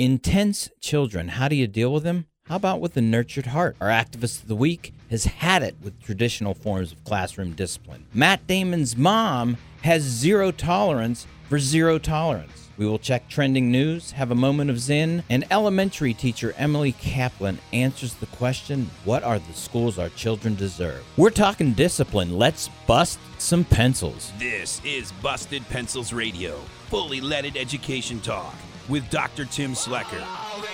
Intense children, how do you deal with them? How about with the nurtured heart? Our activist of the week has had it with traditional forms of classroom discipline. Matt Damon's mom has zero tolerance for zero tolerance. We will check trending news, have a moment of zen, and elementary teacher Emily Kaplan answers the question, what are the schools our children deserve? We're talking discipline. Let's bust some pencils. This is Busted Pencils Radio, fully leaded education talk with Dr. Tim Slecker.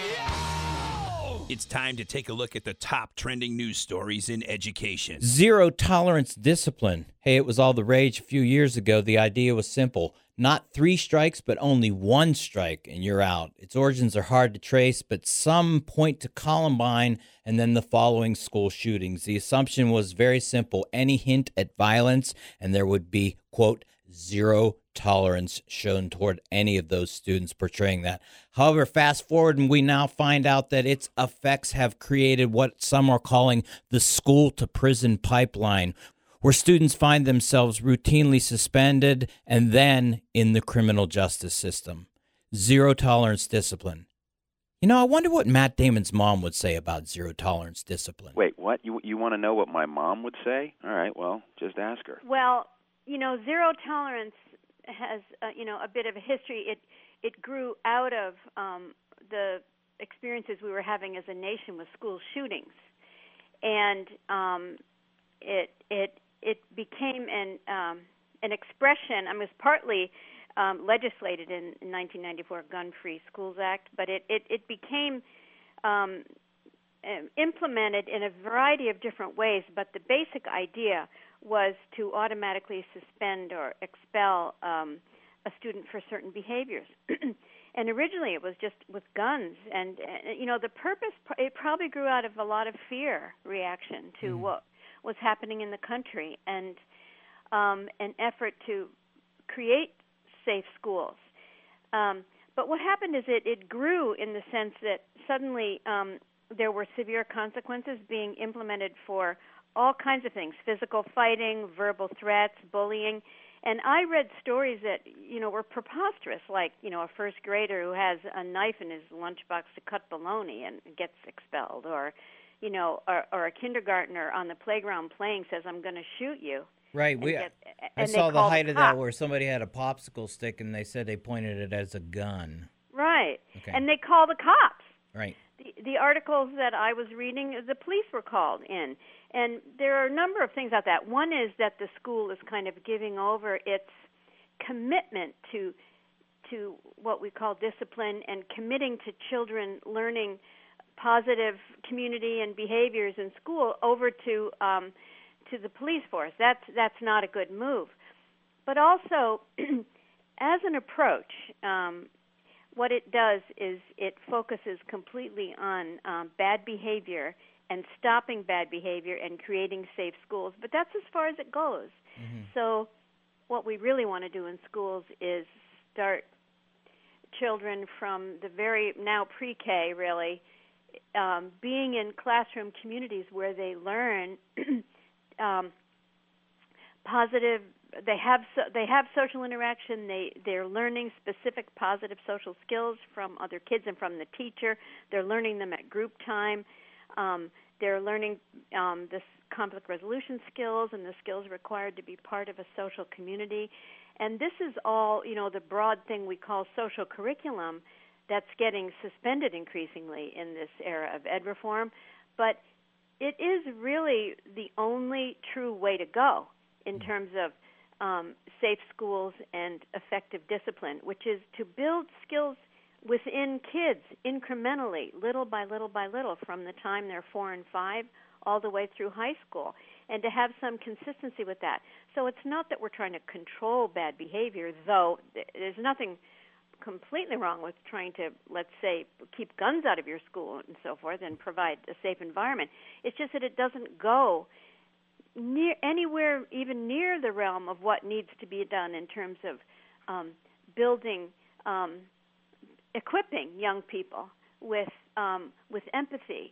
It's time to take a look at the top trending news stories in education. Zero tolerance discipline. Hey, it was all the rage a few years ago. The idea was simple. Not 3 strikes, but only 1 strike, and you're out. Its origins are hard to trace, but some point to Columbine and then the following school shootings. The assumption was very simple. Any hint at violence, and there would be, quote, zero tolerance shown toward any of those students portraying that. However, fast forward and we now find out that its effects have created what some are calling the school to prison pipeline, where students find themselves routinely suspended and then in the criminal justice system. Zero tolerance discipline. You know, I wonder what Matt Damon's mom would say about zero tolerance discipline. Wait, what? You want to know what my mom would say? All right, well, just ask her. Well, you know, zero tolerance has, a bit of a history. It grew out of the experiences we were having as a nation with school shootings, and it became an expression. I mean, it was partly legislated in 1994 Gun-Free Schools Act, but it became implemented in a variety of different ways. But the basic idea was to automatically suspend or expel a student for certain behaviors. And originally it was just with guns. And, the purpose, it probably grew out of a lot of fear reaction to what was happening in the country and an effort to create safe schools. But what happened is it grew in the sense that suddenly there were severe consequences being implemented for all kinds of things, physical fighting, verbal threats, bullying. And I read stories that, were preposterous, like, a first grader who has a knife in his lunchbox to cut bologna and gets expelled, or a kindergartner on the playground playing says, I'm going to shoot you. Right. I saw the height of that where somebody had a popsicle stick and they said they pointed it as a gun. Right. Okay. And they call the cops. Right. The articles that I was reading, the police were called in. And there are a number of things about that. One is that the school is kind of giving over its commitment to what we call discipline and committing to children learning positive community and behaviors in school over to the police force. That's not a good move. But also, as an approach, what it does is it focuses completely on bad behavior and stopping bad behavior and creating safe schools. But that's as far as it goes. Mm-hmm. So what we really want to do in schools is start children from the very now pre-K, really, being in classroom communities where they learn positive. They have social interaction. They're learning specific positive social skills from other kids and from the teacher. They're learning them at group time. They're learning this conflict resolution skills and the skills required to be part of a social community. And this is all, the broad thing we call social curriculum that's getting suspended increasingly in this era of ed reform. But it is really the only true way to go in terms of safe schools and effective discipline, which is to build skills within kids incrementally, little by little by little, from the time they're 4 and 5 all the way through high school, and to have some consistency with that. So it's not that we're trying to control bad behavior, though there's nothing completely wrong with trying to, let's say, keep guns out of your school and so forth and provide a safe environment. It's just that it doesn't go anywhere even near the realm of what needs to be done in terms of building, equipping young people with empathy,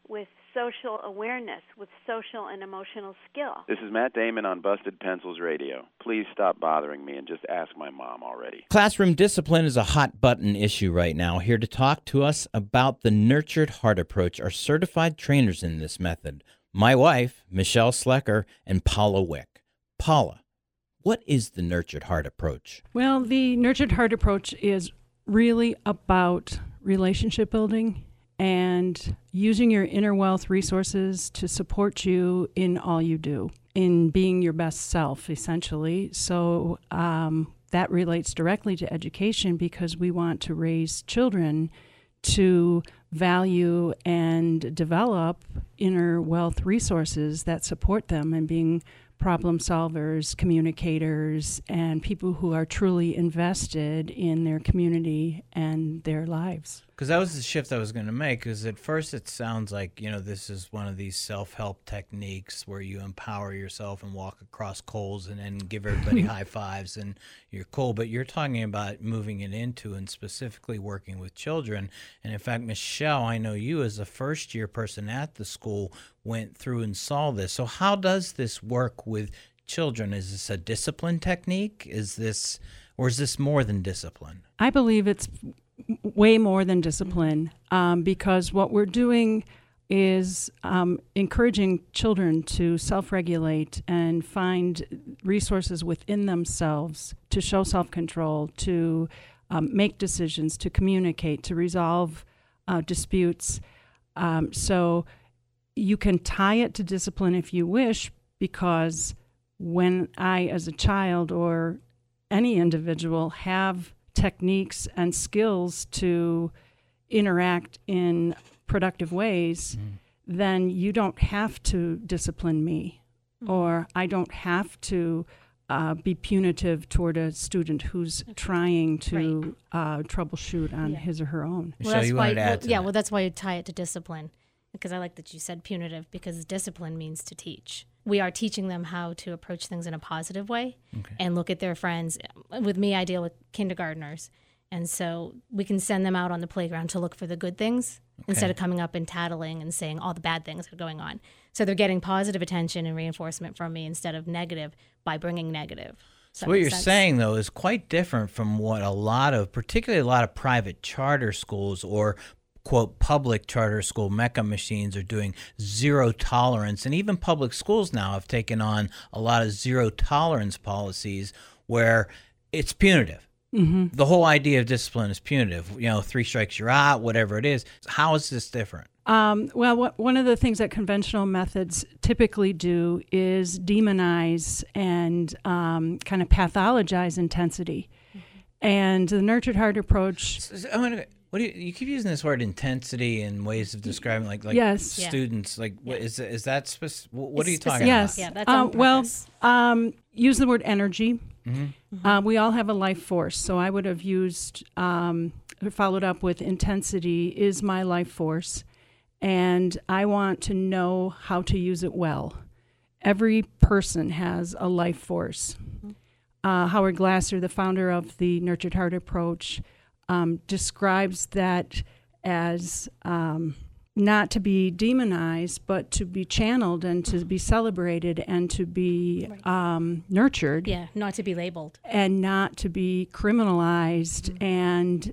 with social awareness, with social and emotional skill. This is Matt Damon on Busted Pencils Radio. Please stop bothering me and just ask my mom already. Classroom discipline is a hot button issue right now. Here to talk to us about the Nurtured Heart approach are certified trainers in this method. My wife, Michelle Slecker, and Paula Wick. Paula, what is the Nurtured Heart approach? Well, the Nurtured Heart approach is really about relationship building and using your inner wealth resources to support you in all you do, in being your best self, essentially. So that relates directly to education because we want to raise children to value and develop inner wealth resources that support them in being problem solvers, communicators, and people who are truly invested in their community and their lives. Because that was the shift I was going to make, because at first it sounds like, this is one of these self-help techniques where you empower yourself and walk across coals and then give everybody high fives and you're cool. But you're talking about moving it into and specifically working with children. And in fact, Michelle, I know you as a first-year person at the school went through and saw this. So how does this work with children? Is this a discipline technique? Or is this more than discipline? I believe it's way more than discipline because what we're doing is encouraging children to self-regulate and find resources within themselves to show self-control, to make decisions, to communicate, to resolve disputes. So you can tie it to discipline if you wish, because when I, as a child or any individual, have techniques and skills to interact in productive ways, then you don't have to discipline me, or I don't have to be punitive toward a student who's trying to troubleshoot on his or her own. Michelle, you wanted to add to that. Well, that's why you tie it to discipline, because I like that you said punitive, because discipline means to teach. We are teaching them how to approach things in a positive way and look at their friends. With me, I deal with kindergartners. And so we can send them out on the playground to look for the good things instead of coming up and tattling and saying all the bad things that are going on. So they're getting positive attention and reinforcement from me instead of negative by bringing negative. So what you're saying, though, is quite different from what particularly a lot of private charter schools or quote, public charter school mecca machines are doing zero tolerance. And even public schools now have taken on a lot of zero tolerance policies where it's punitive. Mm-hmm. The whole idea of discipline is punitive. 3 strikes, you're out, whatever it is. How is this different? One of the things that conventional methods typically do is demonize and kind of pathologize intensity. Mm-hmm. And the Nurtured Heart approach... You keep using this word intensity in ways of describing like yes. students. Like, what is that specific? What are you talking about? Yeah, that's on purpose. Use the word energy. Mm-hmm. We all have a life force, so I would have used followed up with intensity is my life force, and I want to know how to use it well. Every person has a life force. Mm-hmm. Howard Glasser, the founder of the Nurtured Heart approach, describes that as not to be demonized, but to be channeled and to be celebrated and to be nurtured. Yeah, not to be labeled. And not to be criminalized and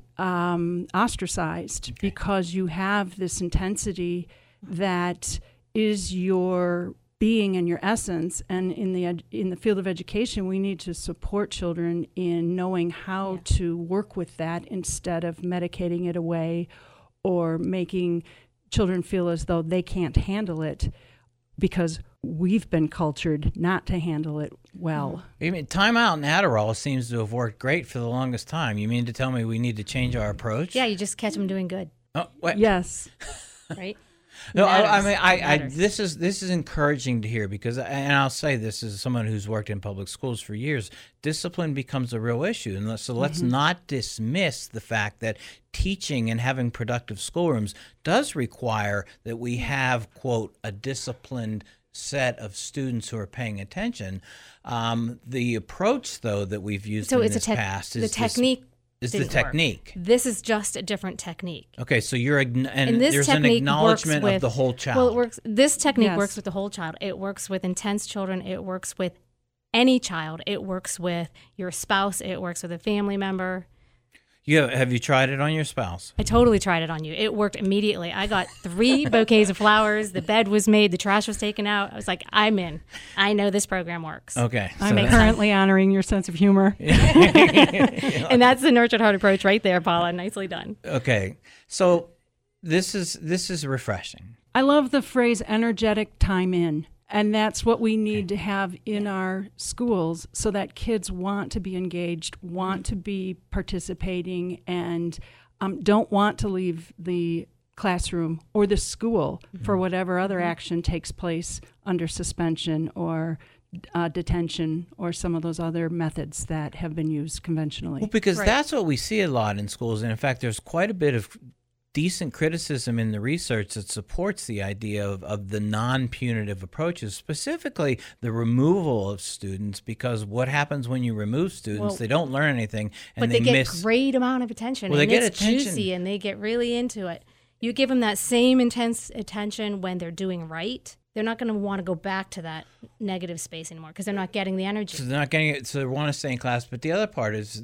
ostracized because you have this intensity that is your being and your essence. And in the field of education, we need to support children in knowing how to work with that instead of medicating it away or making children feel as though they can't handle it because we've been cultured not to handle it well. You mean timeout and Adderall seems to have worked great for the longest time. You mean to tell me we need to change our approach? Yeah, you just catch them doing good. Oh, what? Yes. Right? No, this is encouraging to hear because, and I'll say this as someone who's worked in public schools for years, discipline becomes a real issue. And so let's not dismiss the fact that teaching and having productive schoolrooms does require that we have, quote, a disciplined set of students who are paying attention. The approach, though, that we've used in this past is the technique is the didn't work. technique. This is just a different technique. Okay, so and this there's an technique acknowledgement works of the with- whole child. Well, it works. This technique Yes. works with the whole child. It works with intense children. It works with any child. It works with your spouse. It works with a family member. Have you tried it on your spouse? I totally tried it on you. It worked immediately. I got 3 bouquets of flowers. The bed was made. The trash was taken out. I was like, I'm in. I know this program works. Okay. I'm currently honoring your sense of humor. And that's the nurtured heart approach right there, Paula. Nicely done. Okay. So this is refreshing. I love the phrase energetic time in. And that's what we need to have in our schools so that kids want to be engaged, want to be participating, and don't want to leave the classroom or the school for whatever other action takes place under suspension or detention or some of those other methods that have been used conventionally. Well, because Right. that's what we see a lot in schools. And in fact, there's quite a bit of decent criticism in the research that supports the idea of the non-punitive approaches, specifically the removal of students, because what happens when you remove students, Well, they don't learn anything and But they get miss. great amount of attention. Well, they and get it's attention. juicy and they get really into it. You give them that same intense attention when they're doing right. They're not going to want to go back to that negative space anymore because they're not getting the energy. So they're not getting it, so they want to stay in class. But the other part is,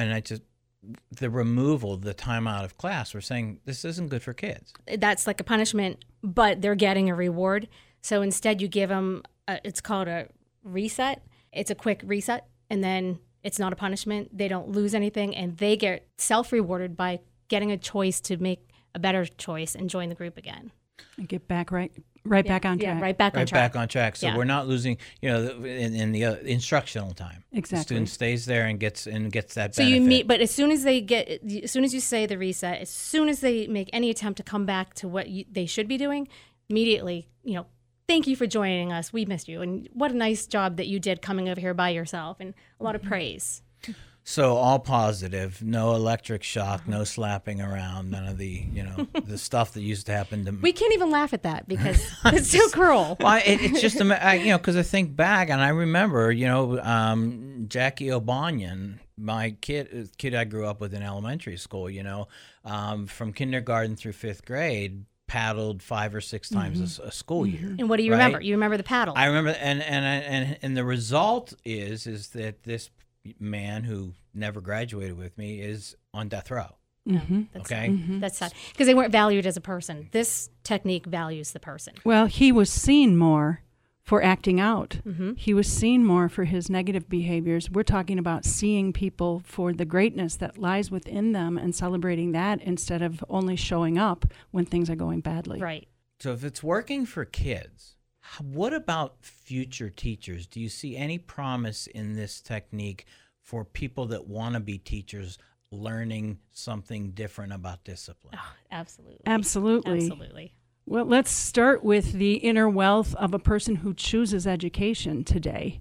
the removal, the time out of class. We're saying this isn't good for kids. That's like a punishment, but they're getting a reward. So instead, you give them, it's called a reset. It's a quick reset, and then it's not a punishment. They don't lose anything, and they get self-rewarded by getting a choice to make a better choice and join the group again. And get back back on track. Yeah, right back on Right track. back on track. So Yeah. we're not losing, in the instructional time. Exactly. The student stays there and gets that So benefit. you meet, but as soon as you say the reset, as soon as they make any attempt to come back to what they should be doing, immediately, thank you for joining us. We missed you, and what a nice job that you did coming over here by yourself, and a lot of praise. So all positive, no electric shock, no slapping around, none of the, the stuff that used to happen to me. We can't even laugh at that because it's so cruel. Well, it's just, because I think back and I remember, Jackie O'Banion, my kid I grew up with in elementary school, from kindergarten through 5th grade, paddled 5 or 6 times a school year. And what do you right? remember? You remember the paddle. I remember, and the result is that this man who never graduated with me is on death row. That's Okay. sad. That's sad because they weren't valued as a person. This technique values the person. Well, he was seen more for acting out. He was seen more for his negative behaviors. We're talking about seeing people for the greatness that lies within them and celebrating that instead of only showing up when things are going badly. Right. So if it's working for kids, what about future teachers? Do you see any promise in this technique for people that want to be teachers learning something different about discipline? Oh, absolutely. Absolutely. Absolutely. Well, let's start with the inner wealth of a person who chooses education today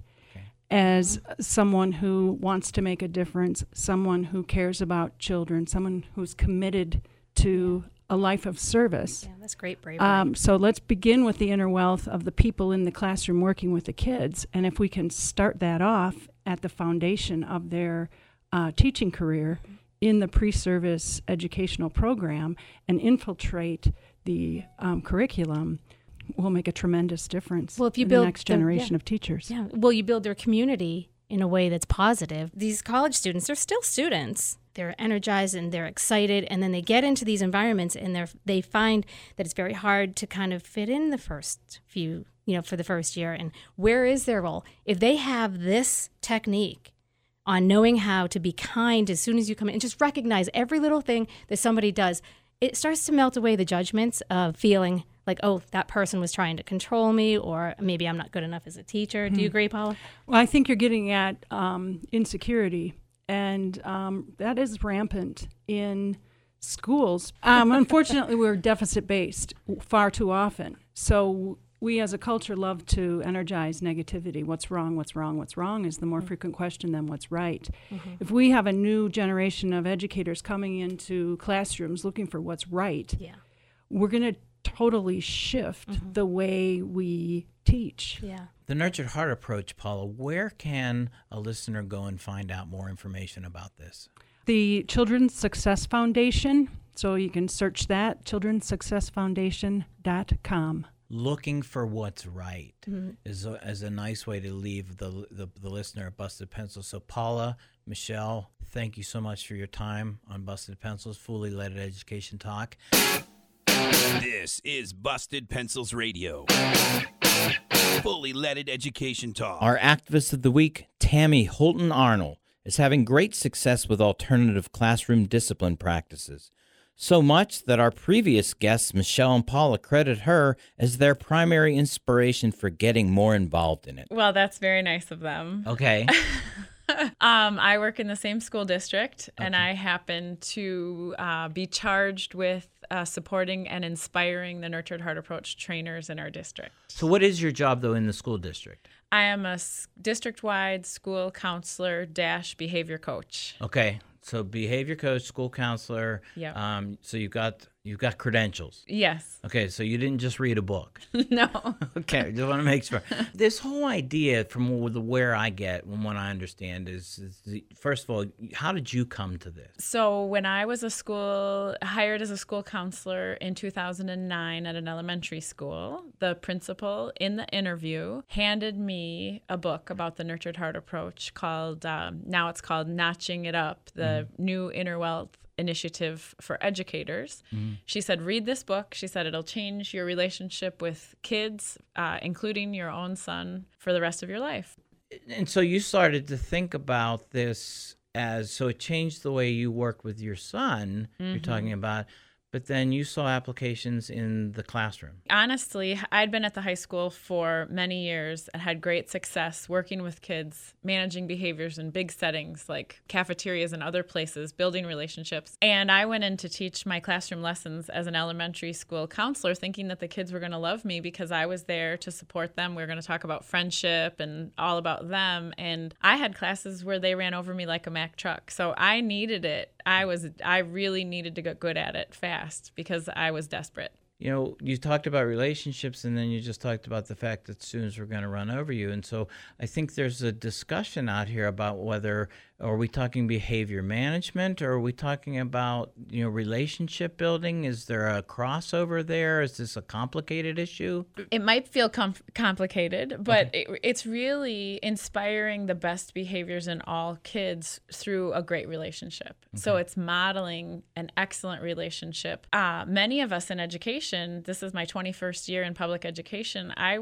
as someone who wants to make a difference, someone who cares about children, someone who's committed to a life of service. Yeah, that's great bravery. So let's begin with the inner wealth of the people in the classroom working with the kids. And if we can start that off at the foundation of their teaching career in the pre-service educational program and infiltrate the curriculum, will make a tremendous difference Well, if you in build the next them- generation yeah. of teachers. Yeah. Well, you build their community in a way that's positive. These college students, they're still students. They're energized and they're excited, and then they get into these environments and they find that it's very hard to kind of fit in the first few, for the first year. And where is their role? If they have this technique on knowing how to be kind as soon as you come in and just recognize every little thing that somebody does, it starts to melt away the judgments of feeling like, oh, that person was trying to control me, or maybe I'm not good enough as a teacher. Do you agree, Paula? Well, I think you're getting at insecurity, and that is rampant in schools. Unfortunately, we're deficit-based far too often. So we as a culture love to energize negativity. What's wrong, what's wrong, what's wrong is the more frequent question than what's right. If we have a new generation of educators coming into classrooms looking for what's right, we're going to totally shift the way we teach. Yeah. The Nurtured Heart approach, Paula, where can a listener go and find out more information about this? The Children's Success Foundation, so you can search that, childrensuccessfoundation.com. Looking for what's right is a nice way to leave the listener at Busted Pencils. So Paula, Michelle, thank you so much for your time on Busted Pencils, Fully Leaded Education Talk. This is Busted Pencils Radio. Fully Leaded Education Talk. Our activist of the week, Tammy Holton Arnold, is having great success with alternative classroom discipline practices. So much that our previous guests, Michelle and Paula, credit her as their primary inspiration for getting more involved in it. Well, that's very nice of them. Okay. I work in the same school district, and I happen to be charged with supporting and inspiring the Nurtured Heart Approach trainers in our district. So what is your job, though, in the school district? I am a district-wide school counselor / behavior coach. Okay. So behavior coach, school counselor. Yeah. So you've got credentials. Yes. Okay. So you didn't just read a book. No. Okay. Just want to make sure. This whole idea, from where I get and what I understand, is first of all, how did you come to this? So when I was hired as a school counselor in 2009 at an elementary school, the principal in the interview handed me a book about the Nurtured Heart Approach called, now it's called Notching It Up, the new Inner Wealth Initiative for Educators. She said, read this book. She said, it'll change your relationship with kids, including your own son, for the rest of your life. And so you started to think about this so it changed the way you work with your son, you're talking about, but then you saw applications in the classroom. Honestly, I'd been at the high school for many years and had great success working with kids, managing behaviors in big settings like cafeterias and other places, building relationships. And I went in to teach my classroom lessons as an elementary school counselor, thinking that the kids were going to love me because I was there to support them. We were going to talk about friendship and all about them. And I had classes where they ran over me like a Mack truck. So I needed it. I really needed to get good at it fast because I was desperate. You know, you talked about relationships, and then you just talked about the fact that students were going to run over you. And so I think there's a discussion out here about whether, are we talking behavior management, or are we talking about, relationship building? Is there a crossover there? Is this a complicated issue? It might feel complicated, but it's really inspiring the best behaviors in all kids through a great relationship. Okay. So it's modeling an excellent relationship. Many of us in education, this is my 21st year in public education, I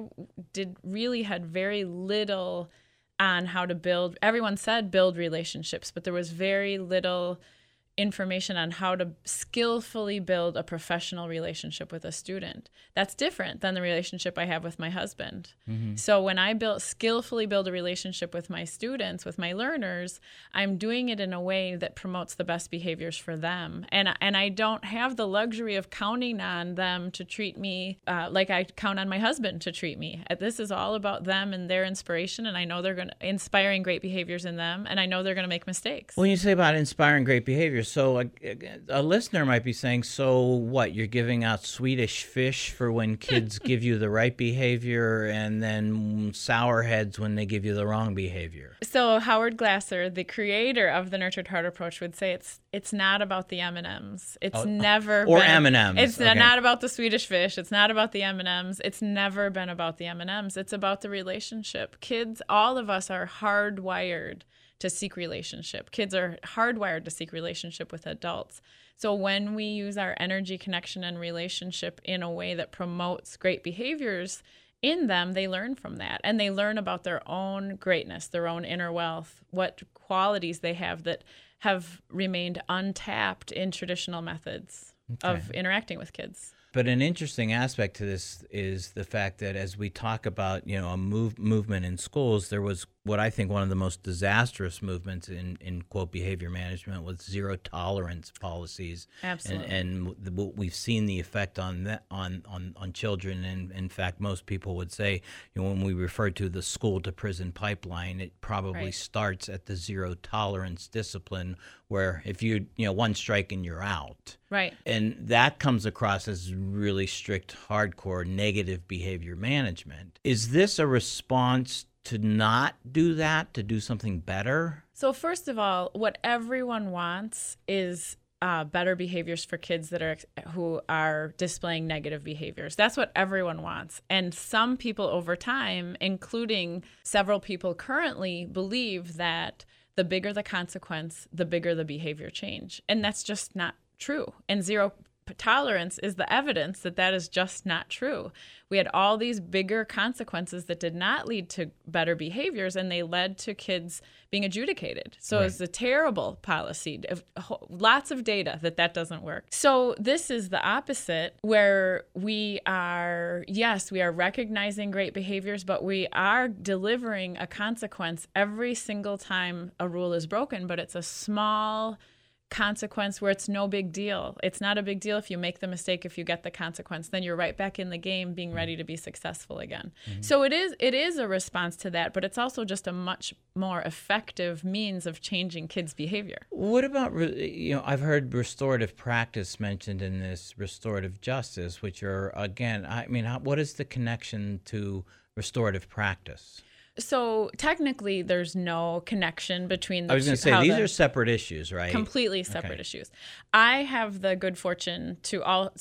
had very little on how to build. Everyone said build relationships, but there was very little information on how to skillfully build a professional relationship with a student. That's different than the relationship I have with my husband. Mm-hmm. So when I skillfully build a relationship with my students, with my learners, I'm doing it in a way that promotes the best behaviors for them. And I don't have the luxury of counting on them to treat me like I count on my husband to treat me. This is all about them and their inspiration, and I know they're inspiring great behaviors in them, and I know they're going to make mistakes. When you say about inspiring great behaviors, so a listener might be saying, so what, you're giving out Swedish fish for when kids give you the right behavior and then sour heads when they give you the wrong behavior? So Howard Glasser, the creator of the Nurtured Heart Approach, would say it's not about the M&Ms. It's never or been. M&Ms. It's not about the Swedish fish. It's not about the M&Ms. It's never been about the M&Ms. It's about the relationship. Kids, all of us are hardwired to seek relationship. Kids are hardwired to seek relationship with adults. So when we use our energy, connection, and relationship in a way that promotes great behaviors in them, they learn from that. And they learn about their own greatness, their own inner wealth, what qualities they have that have remained untapped in traditional methods of interacting with kids. But an interesting aspect to this is the fact that as we talk about, a movement in schools, there was what I think one of the most disastrous movements in quote behavior management was zero tolerance policies. Absolutely. And we've seen the effect on that on children. And in fact, most people would say, when we refer to the school to prison pipeline, it probably starts at the zero tolerance discipline, where if you one strike and you're out. Right. And that comes across as really strict, hardcore, negative behavior management. Is this a response to not do that, to do something better? So first of all, what everyone wants is better behaviors for kids who are displaying negative behaviors. That's what everyone wants. And some people over time, including several people currently, believe that the bigger the consequence, the bigger the behavior change. And that's just not true. And zero tolerance is the evidence that that is just not true. We had all these bigger consequences that did not lead to better behaviors, and they led to kids being adjudicated. So It's a terrible policy. Lots of data that doesn't work. So this is the opposite, where we are recognizing great behaviors, but we are delivering a consequence every single time a rule is broken, but it's a small consequence where it's no big deal. It's not a big deal if you make the mistake, if you get the consequence, then you're right back in the game being ready to be successful again. Mm-hmm. So it is a response to that, but it's also just a much more effective means of changing kids' behavior. What about, I've heard restorative practice mentioned in this, restorative justice, which are, again, what is the connection to restorative practice? So technically, there's no connection between the two. I was going to say, these are separate issues, right? Completely separate issues. I have the good fortune to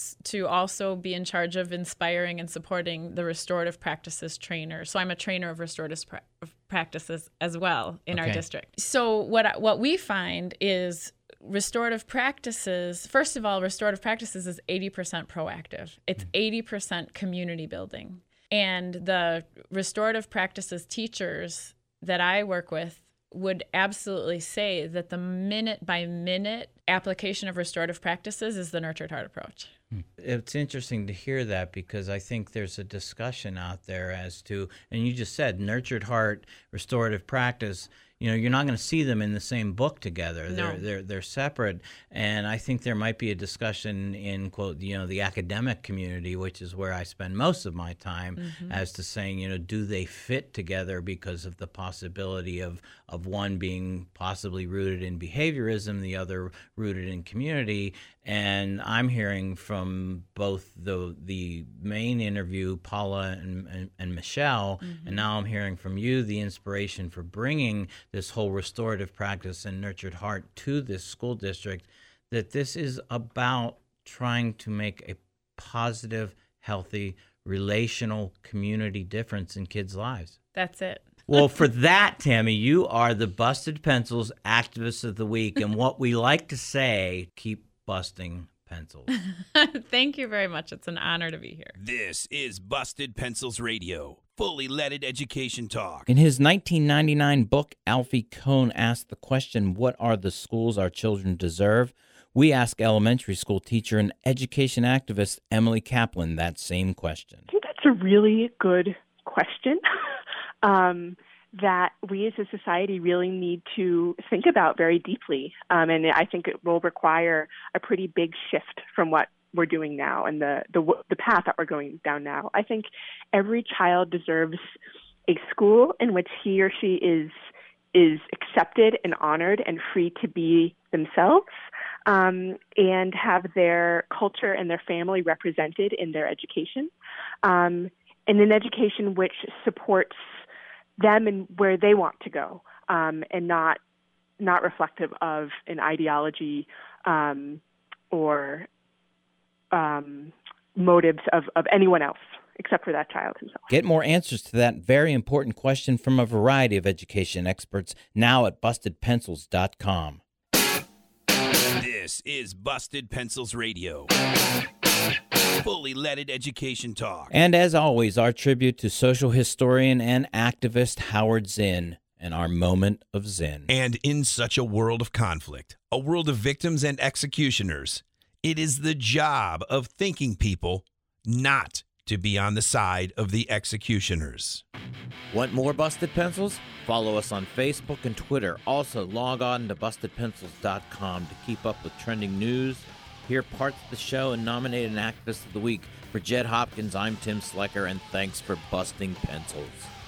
also be in charge of inspiring and supporting the restorative practices trainer. So I'm a trainer of restorative practices as well in our district. So what we find is restorative practices, first of all, restorative practices is 80% proactive. It's 80% community building. And the restorative practices teachers that I work with would absolutely say that the minute-by-minute application of restorative practices is the nurtured heart approach. It's interesting to hear that, because I think there's a discussion out there as to, and you just said, nurtured heart, restorative practice, you're not going to see them in the same book together. No. They're separate, and I think there might be a discussion in, quote, the academic community, which is where I spend most of my time, as to saying, do they fit together because of the possibility of one being possibly rooted in behaviorism, the other rooted in community. And I'm hearing from both the main interview, Paula and Michelle, and now I'm hearing from you the inspiration for bringing this whole restorative practice and nurtured heart to this school district, that this is about trying to make a positive, healthy, relational community difference in kids' lives. That's it. Well, for that, Tammy, you are the Busted Pencils Activist of the Week. And what we like to say, keep busting pencils. Thank you very much. It's an honor to be here. This is Busted Pencils Radio, fully leaded education talk. In his 1999 book, Alfie Kohn asked the question, what are the schools our children deserve? We ask elementary school teacher and education activist Emily Kaplan that same question. I think that's a really good question. That we as a society really need to think about very deeply. And I think it will require a pretty big shift from what we're doing now and the path that we're going down now. I think every child deserves a school in which he or she is accepted and honored and free to be themselves, and have their culture and their family represented in their education, and an education which supports them and where they want to go, and not reflective of an ideology or motives of anyone else except for that child himself. Get more answers to that very important question from a variety of education experts now at BustedPencils.com. This is Busted Pencils Radio, fully leaded education talk. And as always, our tribute to social historian and activist Howard Zinn and our moment of Zen. And in such a world of conflict, a world of victims and executioners, it is the job of thinking people not to be on the side of the executioners. Want more Busted Pencils? Follow us on Facebook and Twitter. Also, log on to BustedPencils.com to keep up with trending news, hear parts of the show, and nominate an Activist of the Week. For Jed Hopkins, I'm Tim Slecker, and thanks for busting pencils.